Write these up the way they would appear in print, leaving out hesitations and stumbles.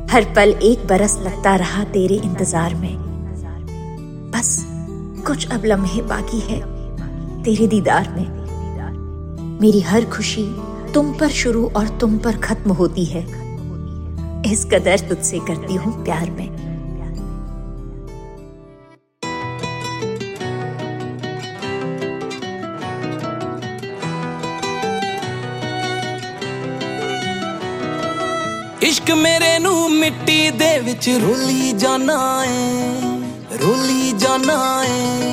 हर पल एक बरस लगता रहा तेरे इंतजार में। बस कुछ अब लम्हे बाकी है तेरे दीदार में। मेरी हर खुशी तुम पर शुरू और तुम पर खत्म होती है, इस कदर तुझसे करती हूँ प्यार में। इश्क मेरे नू मिट्टी दे विच रोली जाना है, रोली जाना है।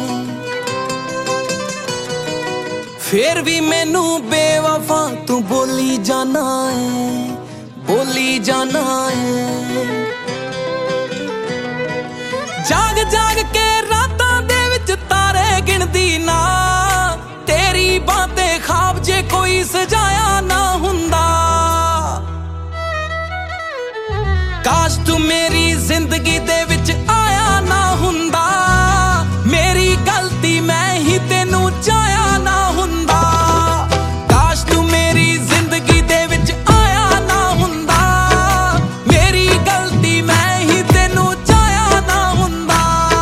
फिर भी मैनू बेवफा तू बोली जाना है, बोली जाना है। जाग जाग के रातां दे विच तारे गिनदी ना, तेरी बातें ख्वाब जे कोई सजाया ना हुंदा। काश तू मेरी जिंदगी दे विच आया ना हुंदा, मेरी गलती मैं ही तेनू चाया ना हुंदा। काश तू मेरी जिंदगी दे विच आया ना हुंदा, मेरी गलती मैं ही तेनू चाया ना हुंदा।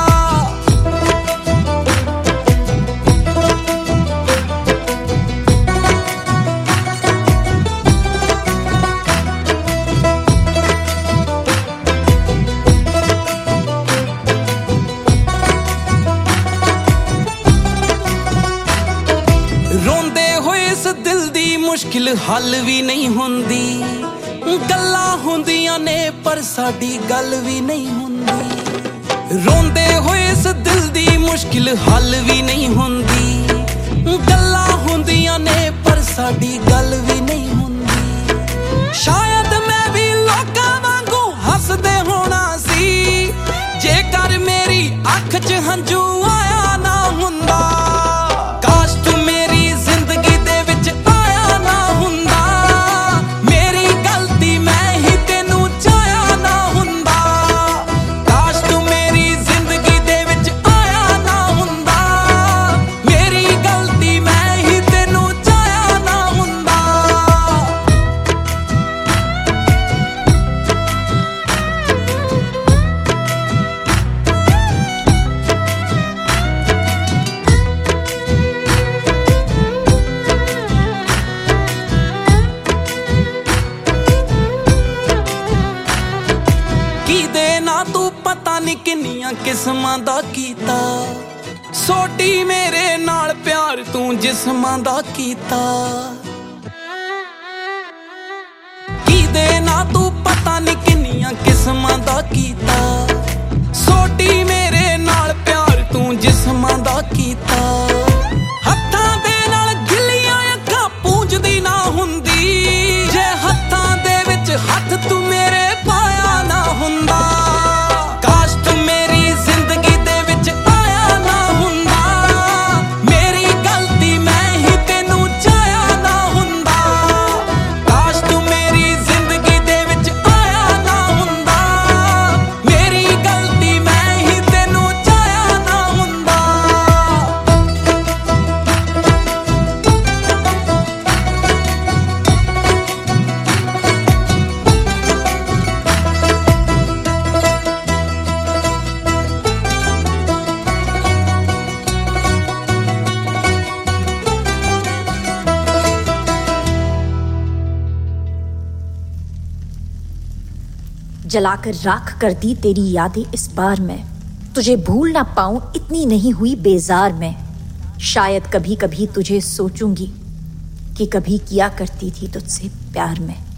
रोंदे होए इस दिल दी मुश्किल हल भी नहीं हुंदी, गल्लां हुंदियां ने पर साडी गल भी नहीं हुंदी। रोंदे होए इस दिल दी मुश्किल हल भी नहीं हुंदी, गल्लां हुंदियां ने पर साडी गल भी नहीं हुंदी। शायद मैं भी लोकां वांगू हसदे होना सी, जेकर मेरी अख च हंझू आया ना हुंदा। काश तू मेरी जिंदगी दे विच आया ना हुंदा, मेरी गलती मैं ही तेनू चाया ना हुंदा। काश तू मेरी जिंदगी दे विच आया ना हुंदा, मेरी गलती मैं ही तेनू चाया ना हुंदा। तू पता नहीं किन्नियां किस्मां दा कीता, सोटी मेरे नाल प्यार तू जिस्मां दा कीता। की देना तू पता नहीं किन्नियां किस्मां दा कीता, सोटी मेरे नाल प्यार तू जिस्मां दा कीता। हत्थां दे नाल गिल्लियां अखां पूंजदी ना हुंदी, जे हत्थां दे विच हत्थ तू मेरे पाया ना हुंदा। जलाकर राख कर दी तेरी यादें इस बार मैं, तुझे भूल ना पाऊं इतनी नहीं हुई बेजार मैं। शायद कभी कभी तुझे सोचूंगी कि कभी किया करती थी तुझसे प्यार में।